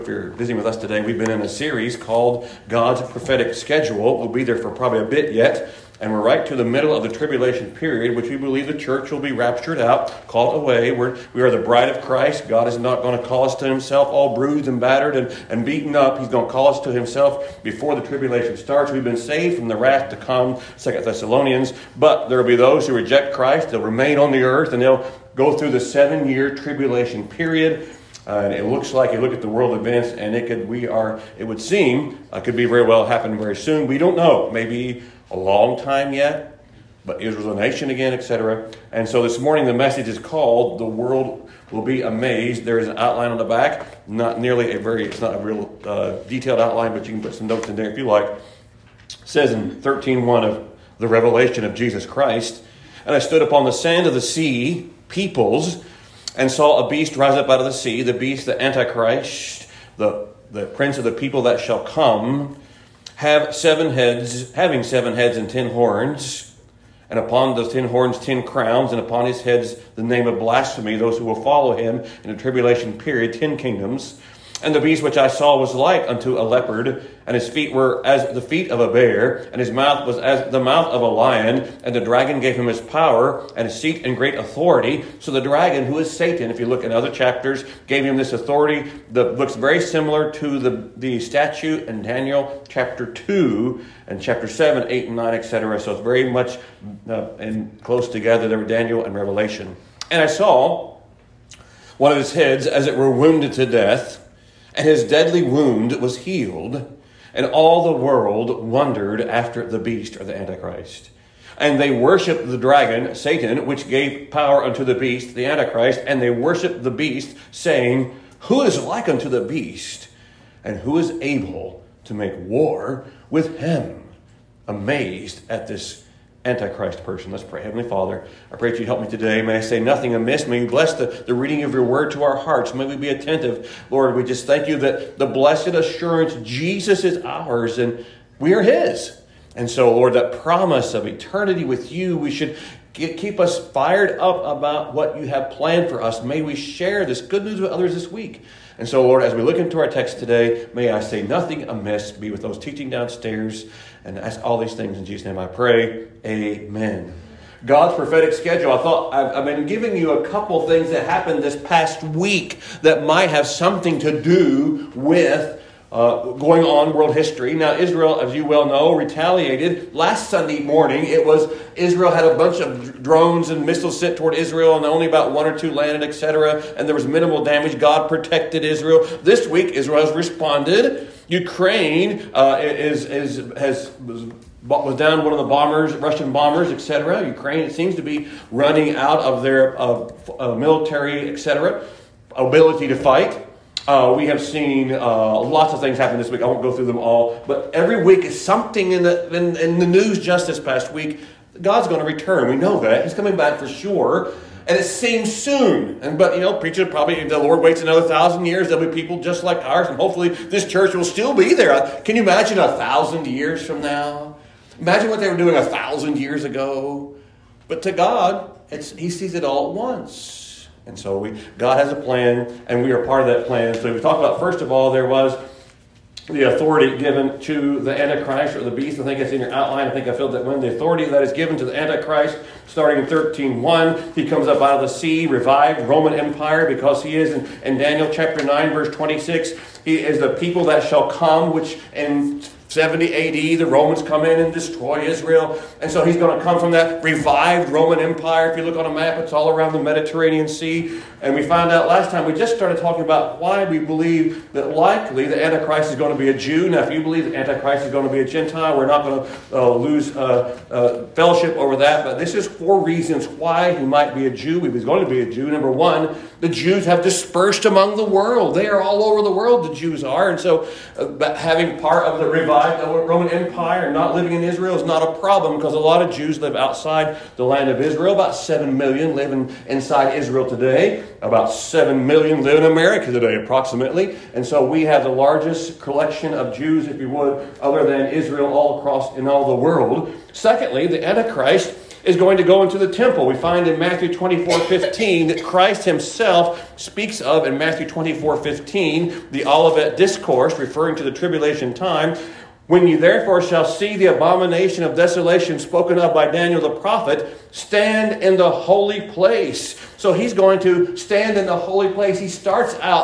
If you're visiting with us today, we've been in a series called God's Prophetic Schedule. We'll be there for probably a bit yet, and we're right to the middle of the tribulation period, which we believe the church will be raptured out, called away. We are the bride of Christ. God is not going to call us to himself all bruised and battered and beaten up. He's going to call us to himself before the tribulation starts. We've been saved from the wrath to come, 2 Thessalonians, but there will be those who reject Christ. They'll remain on the earth, and they'll go through the 7-year tribulation period. And it looks like, you look at the world events, and it would seem, could be very well happen very soon. We don't know. Maybe a long time yet, but Israel's a nation again, etc. And so this morning the message is called, The World Will Be Amazed. There is an outline on the back. It's not a real detailed outline, but you can put some notes in there if you like. It says in 13:1 of the Revelation of Jesus Christ, "And I stood upon the sand of the sea, peoples, and saw a beast rise up out of the sea, the beast, the Antichrist, the prince of the people that shall come, having 7 heads and 10 horns, and upon those 10 horns 10 crowns, and upon his heads the name of blasphemy, those who will follow him in the tribulation period, 10 kingdoms. And the beast which I saw was like unto a leopard, and his feet were as the feet of a bear, and his mouth was as the mouth of a lion. And the dragon gave him his power and his seat and great authority." So the dragon, who is Satan, if you look in other chapters, gave him this authority that looks very similar to the statue in Daniel chapter 2 and chapter 7, 8, and 9, etc. So it's very much and close together. There were Daniel and Revelation. "And I saw one of his heads as it were wounded to death, and his deadly wound was healed, and all the world wondered after the beast," or the Antichrist. "And they worshipped the dragon, Satan, which gave power unto the beast, the Antichrist, and they worshipped the beast, saying, Who is like unto the beast, and who is able to make war with him?" Amazed at this Antichrist person. Let's pray. Heavenly Father, I pray that you help me today. May I say nothing amiss. May you bless the reading of your word to our hearts. May we be attentive. Lord, we just thank you that the blessed assurance, Jesus is ours and we are his. And so, Lord, that promise of eternity with you, we should keep us fired up about what you have planned for us. May we share this good news with others this week. And so, Lord, as we look into our text today, may I say nothing amiss. Be with those teaching downstairs, and ask all these things in Jesus' name I pray. Amen. God's prophetic schedule. I thought I've been giving you a couple things that happened this past week that might have something to do with going on world history. Now, Israel, as you well know, retaliated. Last Sunday morning, Israel had a bunch of drones and missiles sent toward Israel, and only about 1 or 2 landed, etc. And there was minimal damage. God protected Israel. This week, Israel has responded. Ukraine was down one of the bombers, Russian bombers, etc. Ukraine, it seems to be running out of their military, etc. ability to fight. We have seen lots of things happen this week. I won't go through them all, but every week is something in the news. Just this past week, God's going to return. We know that. He's coming back for sure. And it seems soon. But preacher, probably the Lord waits another 1,000 years. There'll be people just like ours, and hopefully this church will still be there. Can you imagine 1,000 years from now? Imagine what they were doing 1,000 years ago. But to God, he sees it all at once. And so God has a plan, and we are part of that plan. So we talked about, first of all, there was the authority given to the Antichrist or the beast. I think it's in your outline. I think I filled that one. The authority that is given to the Antichrist, starting in 13:1. He comes up out of the sea, revived Roman Empire, because he is in Daniel chapter 9, verse 26. He is the people that shall come, which in 70 AD, the Romans come in and destroy Israel. And so he's going to come from that revived Roman Empire. If you look on a map, it's all around the Mediterranean Sea. And we found out last time, we just started talking about why we believe that likely the Antichrist is going to be a Jew. Now, if you believe the Antichrist is going to be a Gentile, we're not going to lose fellowship over that. But this is 4 reasons why he might be a Jew. He was going to be a Jew. Number 1, the Jews have dispersed among the world. They are all over the world, the Jews are. And so having part of the revived Roman Empire and not living in Israel is not a problem, because a lot of Jews live outside the land of Israel. About 7 million live inside Israel today. About 7 million live in America today, approximately. And so we have the largest collection of Jews, if you would, other than Israel, all across in all the world. Secondly, the Antichrist is going to go into the temple. We find in Matthew 24:15 that Christ himself speaks of in Matthew 24:15, the Olivet Discourse, referring to the tribulation time. When you therefore shall see the abomination of desolation spoken of by Daniel the prophet, stand in the holy place. So he's going to stand in the holy place. He starts out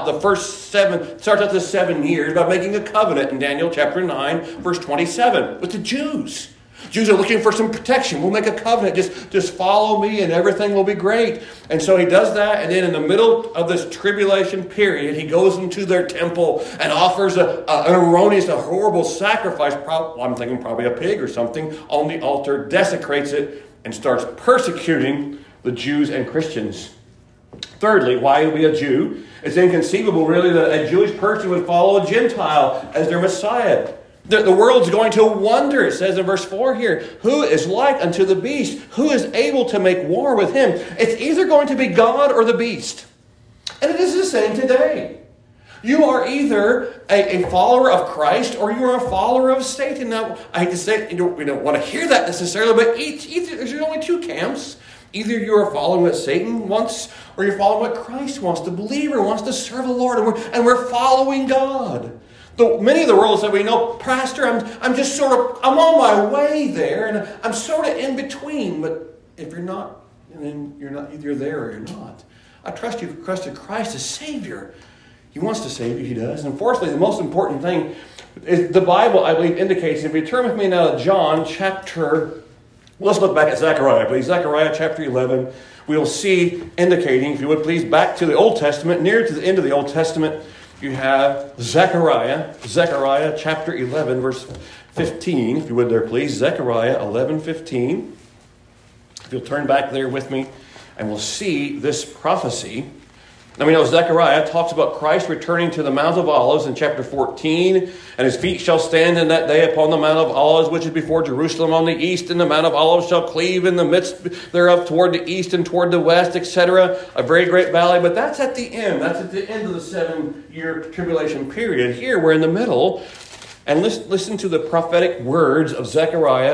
the 7 years by making a covenant in Daniel chapter 9, verse 27, with the Jews. Jews are looking for some protection. We'll make a covenant. Just follow me and everything will be great. And so he does that. And then in the middle of this tribulation period, he goes into their temple and offers an erroneous, a horrible sacrifice. I'm thinking probably a pig or something on the altar, desecrates it, and starts persecuting the Jews and Christians. Thirdly, why be a Jew? It's inconceivable, really, that a Jewish person would follow a Gentile as their Messiah. The world's going to wonder, it says in verse 4 here, who is like unto the beast? Who is able to make war with him? It's either going to be God or the beast. And it is the same today. You are either a follower of Christ or you are a follower of Satan. Now, I hate to say it, we don't want to hear that necessarily, but there's only two camps. Either you are following what Satan wants or you're following what Christ wants. The believer wants to serve the Lord, and we're following God. Many of the world say, Pastor, I'm on my way there, and I'm sort of in between. But if you're not, then you're not either there or you're not. I trust you've trusted Christ as Savior. He wants to save you, He does. And fourthly, the most important thing is the Bible, I believe, indicates. If you turn with me now to John chapter, let's look back at Zechariah, please. Zechariah chapter 11. We'll see indicating, if you would please, back to the Old Testament, near to the end of the Old Testament. You have Zechariah chapter 11, verse 15, if you would there please. Zechariah 11:15. If you'll turn back there with me, and we'll see this prophecy. Now we know Zechariah talks about Christ returning to the Mount of Olives in chapter 14. And his feet shall stand in that day upon the Mount of Olives, which is before Jerusalem on the east. And the Mount of Olives shall cleave in the midst thereof toward the east and toward the west, etc. A very great valley. But that's at the end. That's at the end of the 7-year tribulation period. Here we're in the middle. And listen to the prophetic words of Zechariah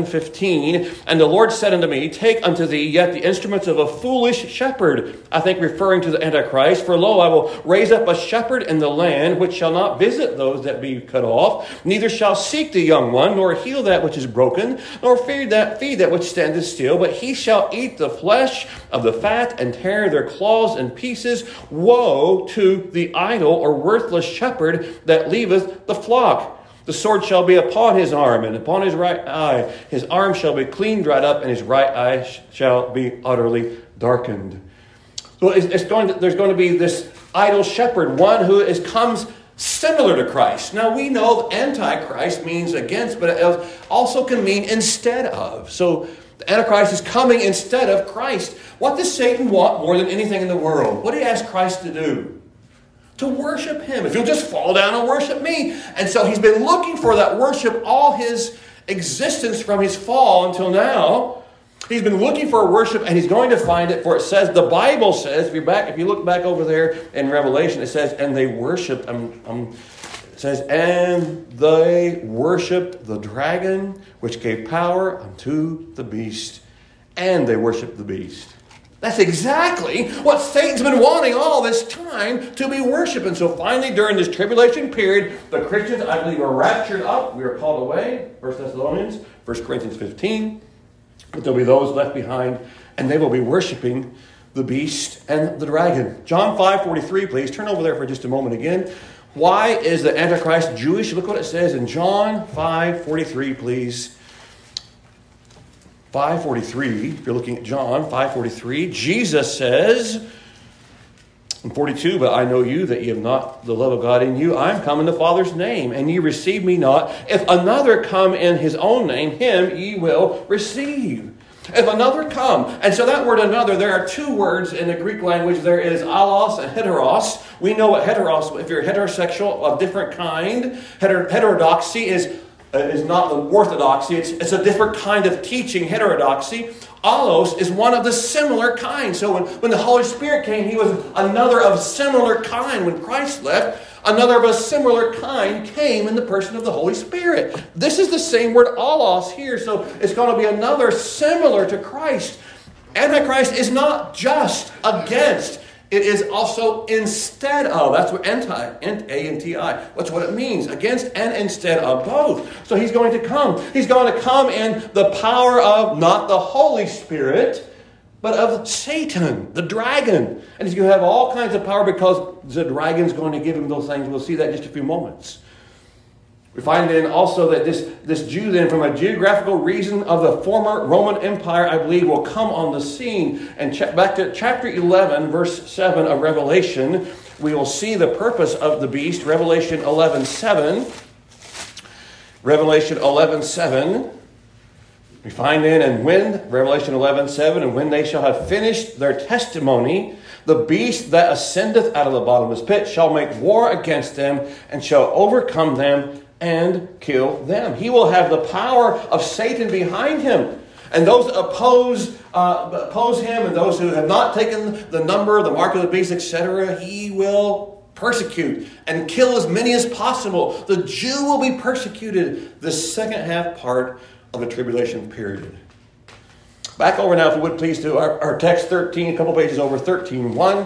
11:15. And the Lord said unto me, take unto thee yet the instruments of a foolish shepherd. I think referring to the Antichrist. For lo, I will raise up a shepherd in the land, which shall not visit those that be cut off, neither shall seek the young one, nor heal that which is broken, nor feed that which standeth still. But he shall eat the flesh of the fat, and tear their claws in pieces. Woe to the idle or worthless shepherd that leaveth the flock. The sword shall be upon his arm, and upon his right eye. His arm shall be clean dried up, and his right eye shall be utterly darkened. So there's going to be this idle shepherd, one who comes similar to Christ. Now we know Antichrist means against, but it also can mean instead of. So the Antichrist is coming instead of Christ. What does Satan want more than anything in the world? What did he ask Christ to do? To worship him. If you'll just fall down and worship me. And so he's been looking for that worship all his existence from his fall until now. He's been looking for worship, and he's going to find it. For it says, the Bible says, if you look back over there in Revelation, it says, and they worshiped, it says, and they worshiped the dragon, which gave power unto the beast. And they worshiped the beast. That's exactly what Satan's been wanting all this time, to be worshiping. So finally, during this tribulation period, the Christians, I believe, are raptured up. We are called away. 1 Thessalonians, 1 Corinthians 15. But there'll be those left behind, and they will be worshiping the beast and the dragon. John 5:43, please. Turn over there for just a moment again. Why is the Antichrist Jewish? Look what it says in John 5:43, please. 5:43, if you're looking at John 5:43, Jesus says in 42, but I know you, that ye have not the love of God in you. I am come in the Father's name, and ye receive me not. If another come in his own name, him ye will receive. If another come. And so that word another, there are two words in the Greek language. There is allos and heteros. We know what heteros, if you're heterosexual of different kind, heterodoxy is not the orthodoxy. It's a different kind of teaching, heterodoxy. Allos is one of the similar kind. So when the Holy Spirit came, he was another of similar kind. When Christ left, Another of a similar kind came in the person of the Holy Spirit. This is the same word allos here, so it's going to be another similar to Christ. Antichrist is not just against. It is also instead of. That's what A-N-T-I. That's what it means. Against and instead of both. So he's going to come. He's going to come in the power of not the Holy Spirit, but of Satan, the dragon. And he's going to have all kinds of power because the dragon's going to give him those things. We'll see that in just a few moments. We find then also that this Jew then, from a geographical region of the former Roman Empire, I believe, will come on the scene. And back to chapter 11, verse 7 of Revelation, we will see the purpose of the beast. Revelation 11:7. Revelation 11:7. We find then, and when, Revelation 11:7, and when they shall have finished their testimony, the beast that ascendeth out of the bottomless pit shall make war against them, and shall overcome them, and kill them. He will have the power of Satan behind him. And those oppose him, and those who have not taken the number, the mark of the beast, etc., he will persecute and kill as many as possible. The Jew will be persecuted the second half part of the tribulation period. Back over now, if you would please, to our text 13, a couple pages over, 13:1.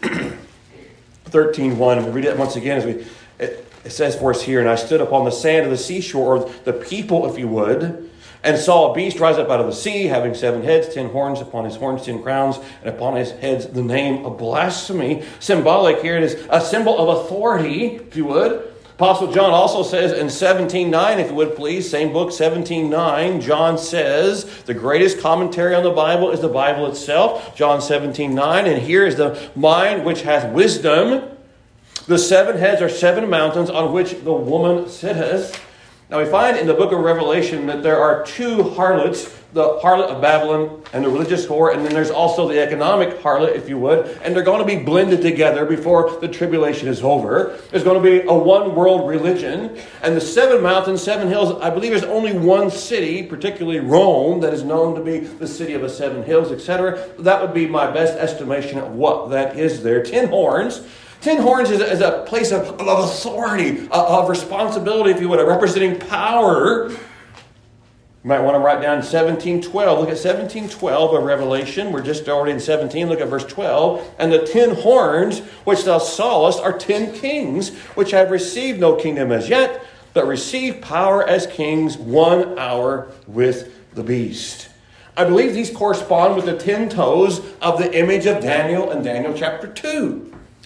13:1, and we read it once again as it says for us here, and I stood upon the sand of the seashore, or the people, if you would, and saw a beast rise up out of the sea, having 7 heads, 10 horns, upon his horns 10 crowns, and upon his heads the name of blasphemy. Symbolic here, it is a symbol of authority, if you would. Apostle John also says in 17:9, if you would please, same book, 17:9, John says, the greatest commentary on the Bible is the Bible itself, John 17:9, and here is the mind which hath wisdom. The 7 heads are 7 mountains on which the woman sitteth. Now we find in the book of Revelation that there are 2 harlots, the harlot of Babylon and the religious whore, and then there's also the economic harlot, if you would, and they're going to be blended together before the tribulation is over. There's going to be a one-world religion, and the 7 mountains, 7 hills, I believe there's only one city, particularly Rome, that is known to be the city of the 7 hills, etc. That would be my best estimation of what that is there. 10 horns. 10 horns is a place of authority, of responsibility, if you would, of representing power. You might want to write down 17:12. Look at 17:12 of Revelation. We're just already in 17. Look at verse 12. And the 10 horns which thou sawest are 10 kings, which have received no kingdom as yet, but receive power as kings 1 hour with the beast. I believe these correspond with the 10 toes of the image of Daniel in Daniel chapter 2.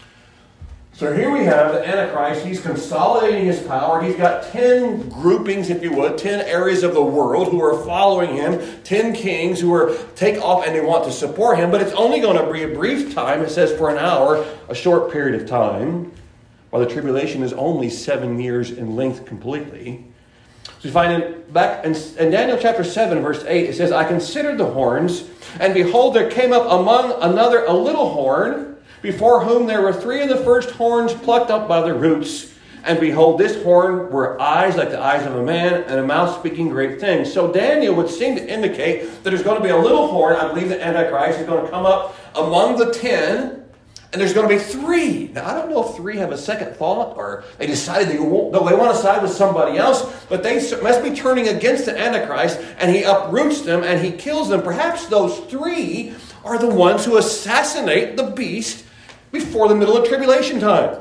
So here we have the Antichrist. He's consolidating his power. He's got 10 groupings, if you would, 10 areas of the world who are following him, 10 kings who are take off and they want to support him. But it's only going to be a brief time. It says for an hour, a short period of time, while the tribulation is only 7 years in length completely. So you find back in Daniel chapter 7, verse 8, it says, I considered the horns, and behold, there came up among another a little horn, before whom there were 3 of the first horns plucked up by the roots. And behold, this horn were eyes like the eyes of a man, and a mouth speaking great things. So Daniel would seem to indicate that there's going to be a little horn. I believe the Antichrist is going to come up among the 10, and there's going to be 3. Now, I don't know if 3 have a second thought, or they decided they want to side with somebody else, but they must be turning against the Antichrist, and he uproots them, and he kills them. Perhaps those 3 are the ones who assassinate the beast before the middle of tribulation time.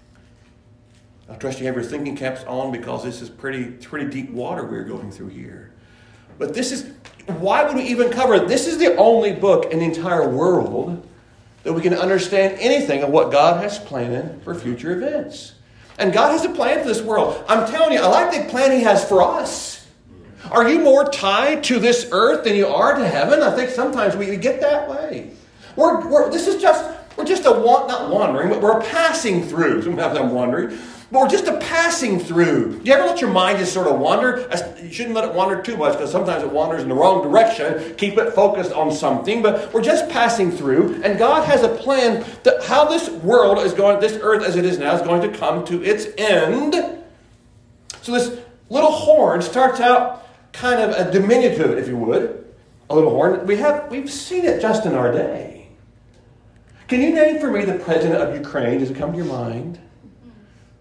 I trust you have your thinking caps on, because this is pretty deep water we're going through here. But this is, why would we even cover it? This is the only book in the entire world that we can understand anything of what God has planned for future events. And God has a plan for this world. I'm telling you, I like the plan He has for us. Are you more tied to this earth than you are to heaven? I think sometimes we get that way. We're just not wandering, but we're passing through. Sometimes I'm wandering. But we're just a passing through. Do you ever let your mind just sort of wander? You shouldn't let it wander too much, because sometimes it wanders in the wrong direction. Keep it focused on something. But we're just passing through. And God has a plan that how this world is going, this earth as it is now, is going to come to its end. So this little horn starts out kind of a diminutive, if you would. A little horn. We've seen it just in our day. Can you name for me the president of Ukraine? Does it come to your mind?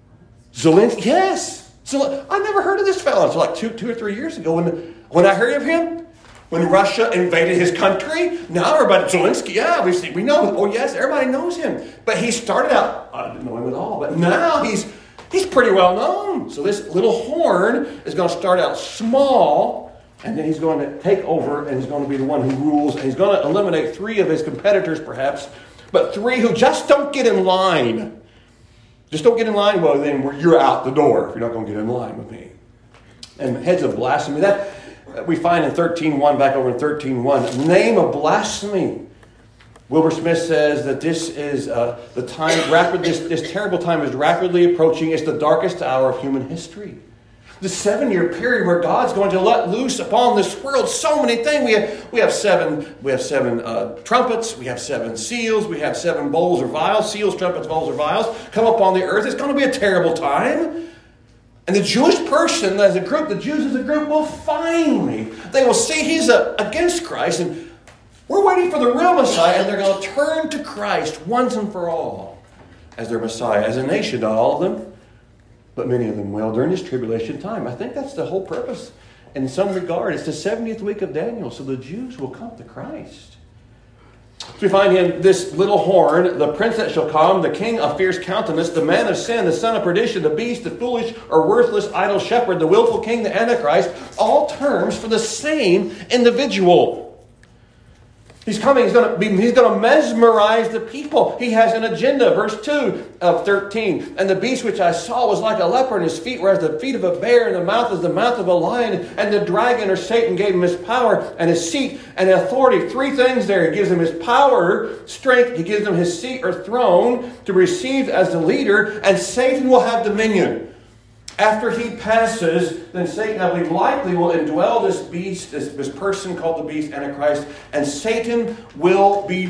Zelensky, yes. So I never heard of this fellow until like two or 3 years ago when I heard of him. When Russia invaded his country, now everybody, Zelensky, yeah, we know. Oh yes, everybody knows him. But he started out, I didn't know him at all, but now he's pretty well known. So this little horn is going to start out small, and then he's going to take over, and he's going to be the one who rules, and he's going to eliminate 3 of his competitors perhaps, but 3 who just don't get in line. Just don't get in line, well then you're out the door if you're not going to get in line with me. And heads of blasphemy, that we find in 13:1, back over in 13:1, name of blasphemy. Wilbur Smith says that this is the time, this terrible time is rapidly approaching. It's the darkest hour of human history. The 7-year period where God's going to let loose upon this world so many things. We have seven trumpets, we have 7 seals, we have 7 bowls or vials, seals, trumpets, bowls or vials, come upon the earth. It's going to be a terrible time. And the Jewish person as a group, the Jews as a group will finally, they will see he's against Christ, and we're waiting for the real Messiah, and they're going to turn to Christ once and for all as their Messiah. As a nation, not all of them, but many of them will during this tribulation time. I think that's the whole purpose. In some regard, it's the 70th week of Daniel, so the Jews will come to Christ. So we find him, this little horn, the prince that shall come, the king of fierce countenance, the man of sin, the son of perdition, the beast, the foolish or worthless idle shepherd, the willful king, the Antichrist, all terms for the same individual. He's coming, he's going to mesmerize the people. He has an agenda. Verse 2 of 13. And the beast which I saw was like a leopard, and his feet were as the feet of a bear, and the mouth as the mouth of a lion. And the dragon or Satan gave him his power and his seat and authority. 3 things there. He gives him his power, strength. He gives him his seat or throne to receive as the leader. And Satan will have dominion. After he passes, then Satan, I believe, likely will indwell this beast, this person called the beast, Antichrist, and Satan will be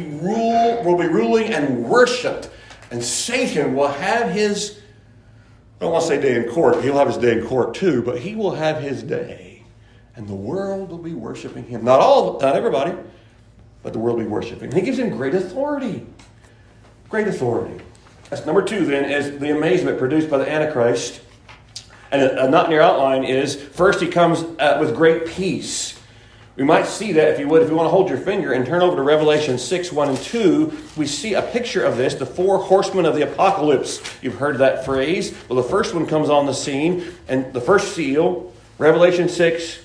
ruling and worshipped. And Satan will have his, I don't want to say day in court, he'll have his day in court too, but he will have his day. And the world will be worshiping him. Not everybody, but the world will be worshiping. And he gives him great authority. Great authority. That's number 2 then, is the amazement produced by the Antichrist. And a not in your outline is, first he comes with great peace. We might see that, if you want to hold your finger and turn over to Revelation 6, 1 and 2, we see a picture of this, the 4 horsemen of the apocalypse. You've heard that phrase. Well, the first one comes on the scene, and the first seal, Revelation 6,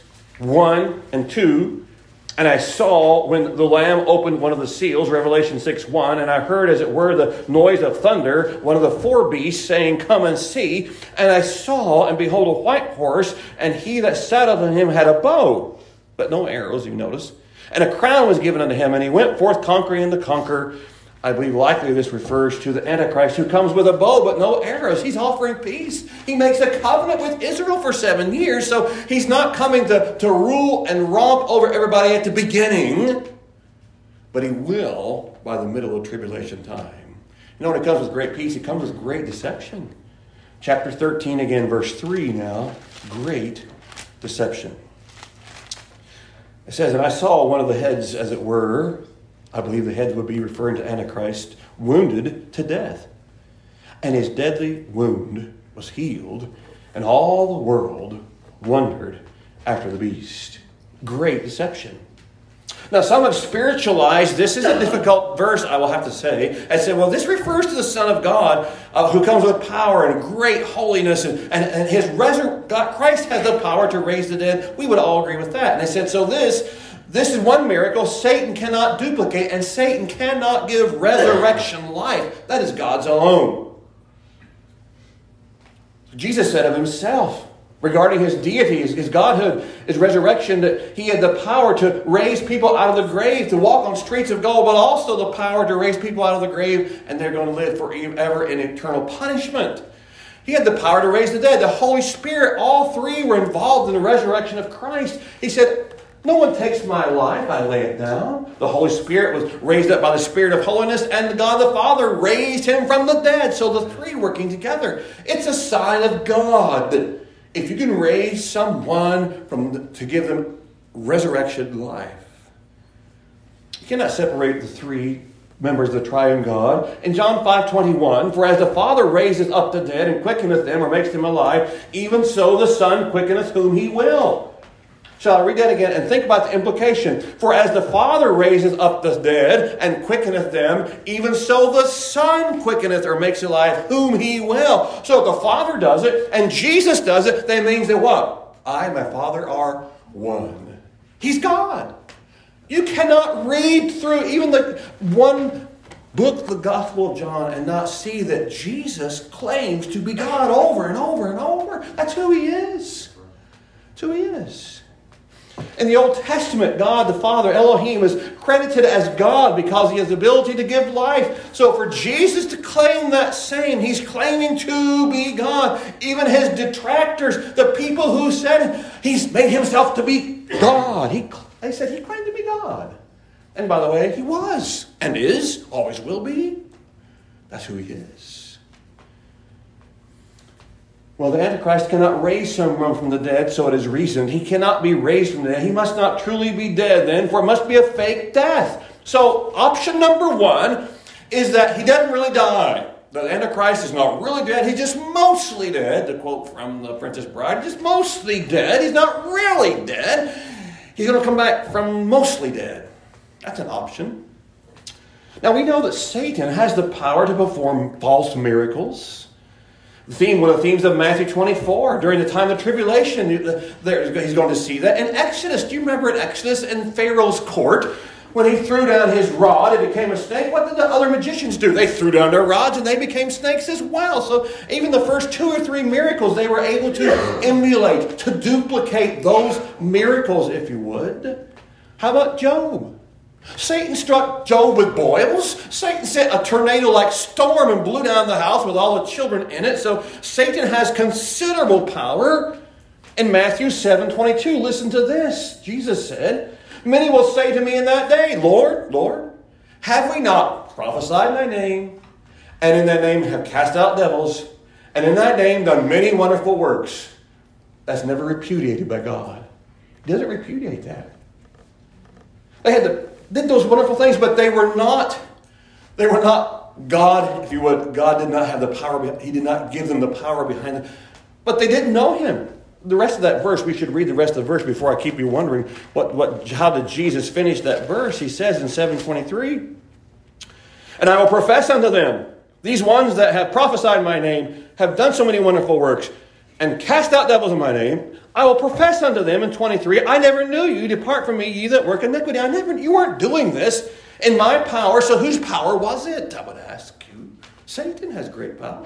1 and 2. And I saw when the Lamb opened one of the seals, Revelation 6:1, and I heard, as it were, the noise of thunder, one of the 4 beasts saying, "Come and see." And I saw, and behold, a white horse, and he that sat upon him had a bow, but no arrows, you notice. And a crown was given unto him, and he went forth conquering and to conquer. I believe likely this refers to the Antichrist, who comes with a bow but no arrows. He's offering peace. He makes a covenant with Israel for 7 years, so he's not coming to rule and romp over everybody at the beginning, but he will by the middle of tribulation time. You know, when it comes with great peace, it comes with great deception. Chapter 13 again, verse 3 now, great deception. It says, and I saw one of the heads, as it were, I believe the head would be referring to Antichrist, wounded to death. And his deadly wound was healed, and all the world wondered after the beast. Great deception. Now, some have spiritualized, this is a difficult verse, I will have to say, and said, well, this refers to the Son of God who comes with power and great holiness, and his Christ has the power to raise the dead. We would all agree with that. And they said, so this is one miracle Satan cannot duplicate, and Satan cannot give resurrection life. That is God's alone. Jesus said of himself, regarding his deity, his godhood, his resurrection, that he had the power to raise people out of the grave, to walk on streets of gold, but also the power to raise people out of the grave, and they're going to live forever in eternal punishment. He had the power to raise the dead. The Holy Spirit, all 3 were involved in the resurrection of Christ. He said, no one takes my life, I lay it down. The Holy Spirit was raised up by the Spirit of holiness, and God the Father raised him from the dead. So the 3 working together. It's a sign of God that if you can raise someone to give them resurrection life, you cannot separate the 3 members of the triune God. In John 5:21, for as the Father raises up the dead and quickeneth them or makes them alive, even so the Son quickeneth whom he will. Shall I read that again and think about the implication? For as the Father raises up the dead and quickeneth them, even so the Son quickeneth or makes alive whom he will. So if the Father does it and Jesus does it, that means that what? I and my Father are one. He's God. You cannot read through even the one book, the Gospel of John, and not see that Jesus claims to be God over and over and over. That's who he is. That's who he is. In the Old Testament, God the Father, Elohim, is credited as God because he has the ability to give life. So for Jesus to claim that same, he's claiming to be God. Even his detractors, the people who said he's made himself to be God, they said he claimed to be God. And by the way, he was and is, always will be. That's who he is. Well, the Antichrist cannot raise someone from the dead, so it is reasoned. He cannot be raised from the dead. He must not truly be dead then, for it must be a fake death. So option number one is that he doesn't really die. The Antichrist is not really dead. He's just mostly dead, to quote from The Princess Bride. Just mostly dead. He's not really dead. He's going to come back from mostly dead. That's an option. Now, we know that Satan has the power to perform false miracles. One of the themes of Matthew 24, during the time of tribulation, he's going to see that. In Exodus, do you remember in Exodus in Pharaoh's court, when he threw down his rod, it became a snake? What did the other magicians do? They threw down their rods and they became snakes as well. So even the first 2 or 3 miracles, they were able to emulate, to duplicate those miracles, if you would. How about Job? Satan struck Job with boils. Satan sent a tornado-like storm and blew down the house with all the children in it. So Satan has considerable power. In Matthew 7:22, listen to this. Jesus said, many will say to me in that day, Lord, Lord, have we not prophesied in thy name, and in thy name have cast out devils, and in thy name done many wonderful works? That's never repudiated by God. He doesn't repudiate that. They did those wonderful things, but they were not God, if you would. God did not have the power. He did not give them the power behind them. But they didn't know him. The rest of that verse, we should read the rest of the verse before I keep you wondering how did Jesus finish that verse. He says in 7:23, and I will profess unto them, these ones that have prophesied in my name have done so many wonderful works and cast out devils in my name. I will profess unto them in 23, I never knew you. Depart from me, ye that work iniquity. You weren't doing this in my power. So whose power was it? I would ask you. Satan has great power.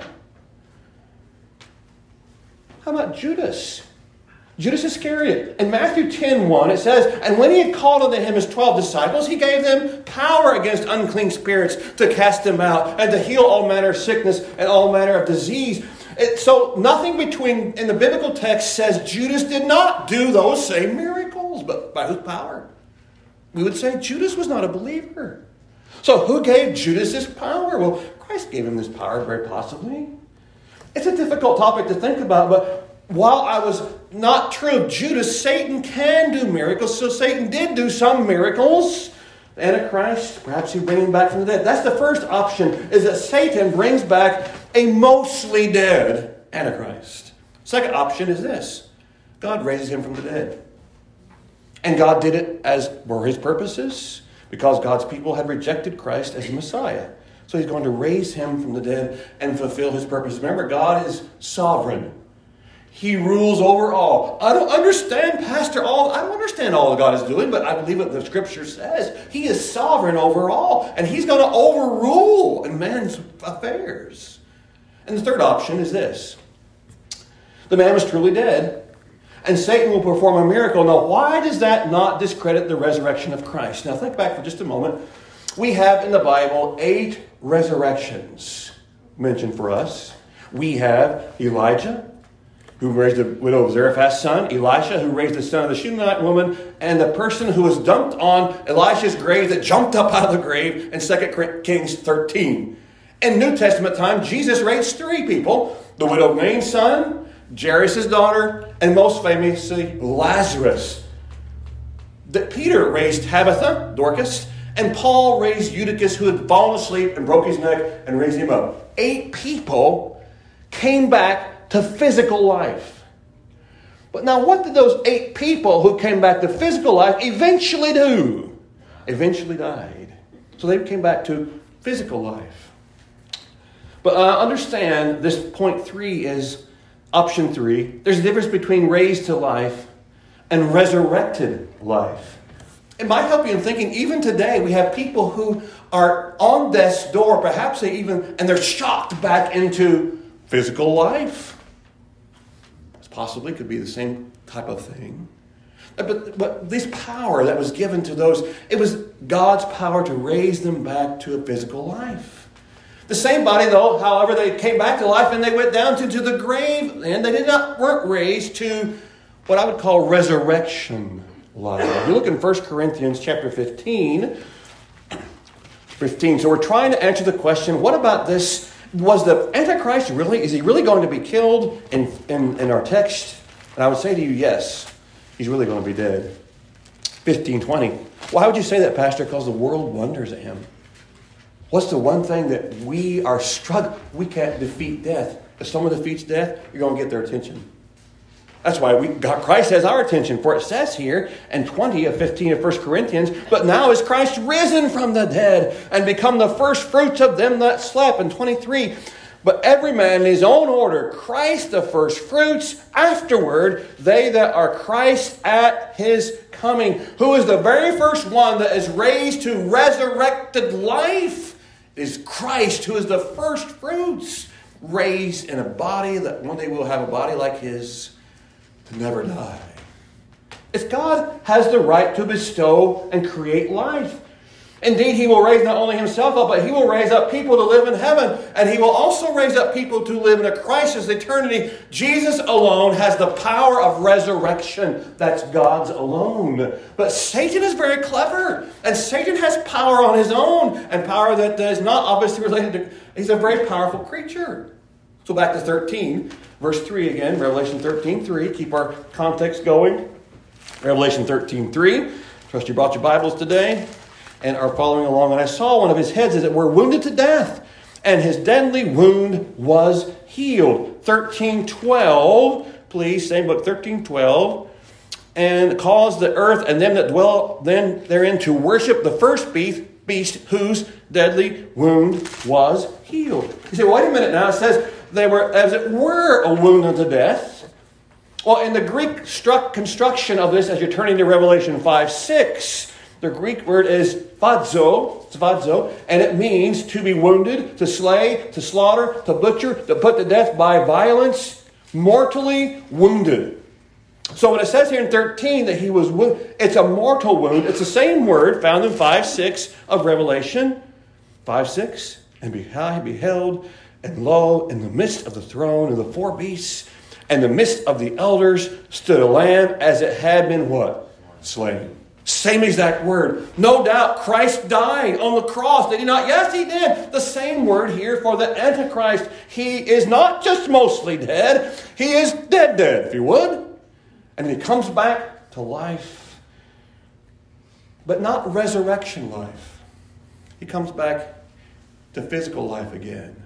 How about Judas? Judas Iscariot. In Matthew 10:1, it says, and when he had called unto him his 12 disciples, he gave them power against unclean spirits to cast them out and to heal all manner of sickness and all manner of disease. So nothing in the biblical text says Judas did not do those same miracles, but by whose power? We would say Judas was not a believer. So who gave Judas this power? Well, Christ gave him this power, very possibly. It's a difficult topic to think about, but while I was not true of Judas, Satan can do miracles, so Satan did do some miracles. The Antichrist, perhaps he bring him back from the dead. That's the first option, is that Satan brings back a mostly dead Antichrist. Second option is this. God raises him from the dead. And God did it as were his purposes, because God's people had rejected Christ as the Messiah. So he's going to raise him from the dead and fulfill his purposes. Remember, God is sovereign. He rules over all. I don't understand, Pastor, I don't understand all that God is doing, but I believe what the Scripture says. He is sovereign over all, and he's going to overrule in man's affairs. And the third option is this. The man was truly dead, and Satan will perform a miracle. Now, why does that not discredit the resurrection of Christ? Now, think back for just a moment. We have in the Bible 8 resurrections mentioned for us. We have Elijah, who raised the widow of Zarephath's son, Elisha, who raised the son of the Shunammite woman, and the person who was dumped on Elisha's grave that jumped up out of the grave in 2 Kings 13. In New Testament time, Jesus raised 3 people, the widow of Nain's son, Jairus' daughter, and most famously, Lazarus. Peter raised Tabitha, Dorcas, And Paul raised Eutychus, who had fallen asleep and broke his neck, and raised him up. 8 people came back to physical life. But now what did those 8 people who came back to physical life eventually do? Eventually died. So they came back to physical life. But understand this point 3 is option 3. There's a difference between raised to life and resurrected life. It might help you in thinking, even today, we have people who are on death's door, perhaps and they're shocked back into physical life. This possibly could be the same type of thing. But this power that was given to those, it was God's power to raise them back to a physical life. The same body, though, however, they came back to life and they went down to the grave, and they weren't raised to what I would call resurrection life. If you look in 1 Corinthians chapter 15. So we're trying to answer the question, what about this? Was the Antichrist is he really going to be killed in our text? And I would say to you, yes, he's really going to be dead. 15:20. Why would you say that, Pastor? Because the world wonders at him. What's the one thing that we are struggling? We can't defeat death. If someone defeats death, you're going to get their attention. That's why Christ has our attention. For it says here in 20 of 15 of 1 Corinthians, but now is Christ risen from the dead and become the first fruits of them that slept. In 23, but every man in his own order, Christ the first fruits, afterward they that are Christ at his coming. Who is the very first one that is raised to resurrected life? It is Christ, who is the first fruits, raised in a body that one day will have a body like his, to never die. If God has the right to bestow and create life, indeed, he will raise not only himself up, but he will raise up people to live in heaven. And he will also raise up people to live in a crisis eternity. Jesus alone has the power of resurrection. That's God's alone. But Satan is very clever. And Satan has power on his own. And power that is not obviously related to... He's a very powerful creature. So back to 13, verse 3 again. Revelation 13:3. Keep our context going. Revelation 13:3. Trust you brought your Bibles today and are following along. And I saw one of his heads as it were wounded to death, and his deadly wound was healed. 13:12, please, same book, 13:12. And caused the earth and them that dwell then therein to worship the first beast whose deadly wound was healed. You say, wait a minute now, it says they were, as it were, a wound unto death. Well, in the Greek construction of this, as you're turning to Revelation 5:6, the Greek word is phazo, and it means to be wounded, to slay, to slaughter, to butcher, to put to death by violence, mortally wounded. So when it says here in 13 that he was wounded, it's a mortal wound. It's the same word found in 5:6 of Revelation. 5:6, and I beheld, and lo, in the midst of the throne and the 4 beasts, and the midst of the elders stood a lamb as it had been what? Slain. Same exact word. No doubt Christ died on the cross. Did he not? Yes, he did. The same word here for the Antichrist. He is not just mostly dead. He is dead, if you would. And he comes back to life. But not resurrection life. He comes back to physical life again.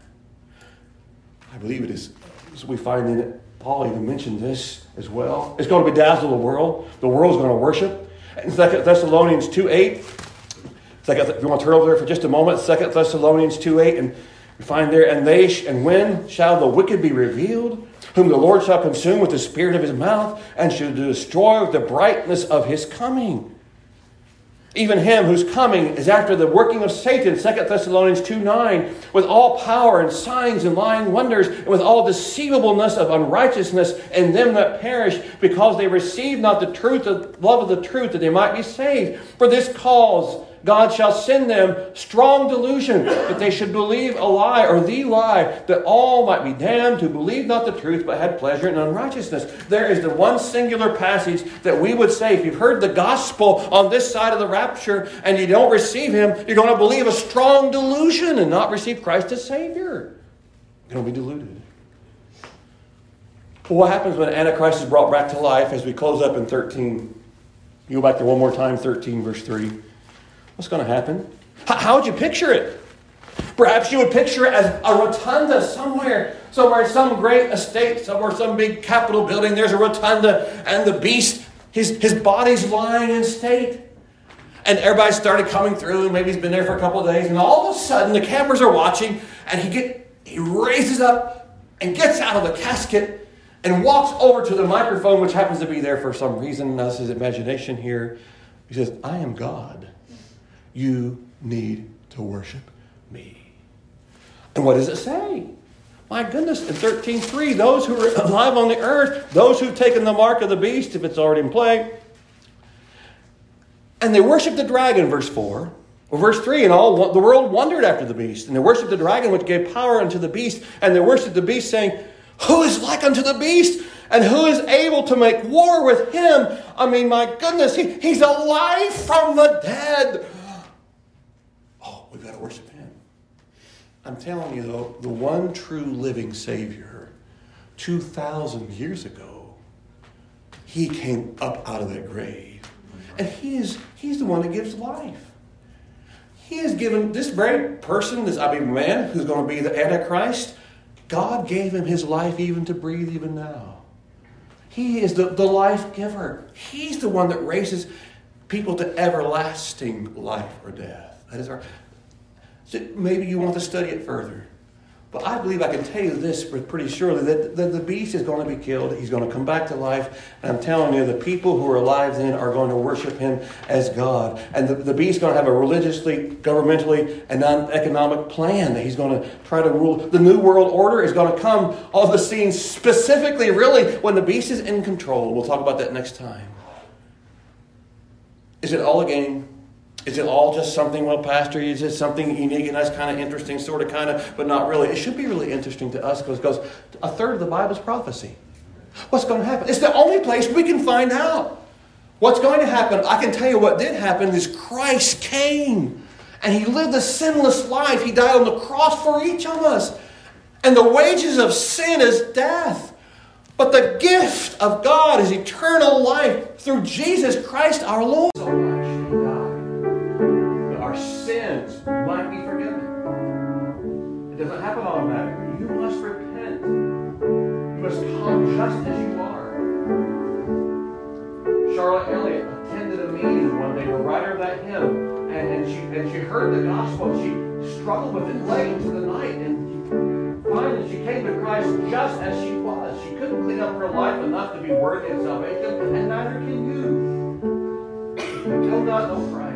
I believe it is. So we find in it, Paul even mentioned this as well. It's going to bedazzle the world. The world's going to worship. In 2 Thessalonians 2:8, if you want to turn over there for just a moment, 2 Thessalonians 2:8, and we find there, and when shall the wicked be revealed, whom the Lord shall consume with the spirit of his mouth, and shall destroy with the brightness of his coming. Even him whose coming is after the working of Satan, 2 Thessalonians 2:9, with all power and signs and lying wonders, and with all deceivableness of unrighteousness in them that perish, because they receive not the truth, the love of the truth, that they might be saved. For this cause God shall send them strong delusion, that they should believe a lie, or the lie, that all might be damned who believed not the truth, but had pleasure in unrighteousness. There is the one singular passage that we would say, if you've heard the gospel on this side of the rapture, and you don't receive him, you're going to believe a strong delusion and not receive Christ as Savior. You're going to be deluded. Well, what happens when Antichrist is brought back to life as we close up in 13? You go back there one more time, 13 verse 3. What's going to happen? How would you picture it? Perhaps you would picture it as a rotunda somewhere, some great estate, somewhere, some big Capitol building. There's a rotunda, and the beast, his body's lying in state. And everybody started coming through, and maybe he's been there for a couple of days, and all of a sudden the cameras are watching, and he raises up and gets out of the casket and walks over to the microphone, which happens to be there for some reason. That's his imagination here. He says, I am God. You need to worship me. And what does it say? My goodness, in 13:3, those who are alive on the earth, those who've taken the mark of the beast, if it's already in play, and they worship the dragon, verse 4. Well, verse 3, and all the world wondered after the beast, and they worshiped the dragon, which gave power unto the beast, and they worshiped the beast, saying, who is like unto the beast, and who is able to make war with him? I mean, my goodness, he's alive from the dead. Oh, we've got to worship him. I'm telling you, though, the one true living Savior, 2,000 years ago, he came up out of that grave. And he's the one that gives life. He has given this very person, this man who's going to be the Antichrist, God gave him his life even to breathe even now. He is the life giver. He's the one that raises people to everlasting life or death. That is our. So maybe you want to study it further. But I believe I can tell you this pretty surely, that the beast is going to be killed. He's going to come back to life. And I'm telling you, the people who are alive then are going to worship him as God. And the beast is going to have a religiously, governmentally, and non-economic plan that he's going to try to rule. The New World Order is going to come on the scene specifically, really, when the beast is in control. We'll talk about that next time. Is it all a game? Is it all just something, well, Pastor, is it something unique and that's kind of interesting, sort of, kind of, but not really? It should be really interesting to us because a third of the Bible is prophecy. What's going to happen? It's the only place we can find out what's going to happen. I can tell you what did happen is Christ came and he lived a sinless life. He died on the cross for each of us. And the wages of sin is death. But the gift of God is eternal life through Jesus Christ our Lord. So much he died. Our sins might be forgiven. It doesn't happen automatically. You must repent. You must come just as you are. Charlotte Elliott attended a meeting one day, the writer of that hymn, and she heard the gospel. She struggled with it late into the night, and finally she came to Christ just as she was. She couldn't clean up her life enough to be worthy of salvation, and neither can you. You do not know Christ.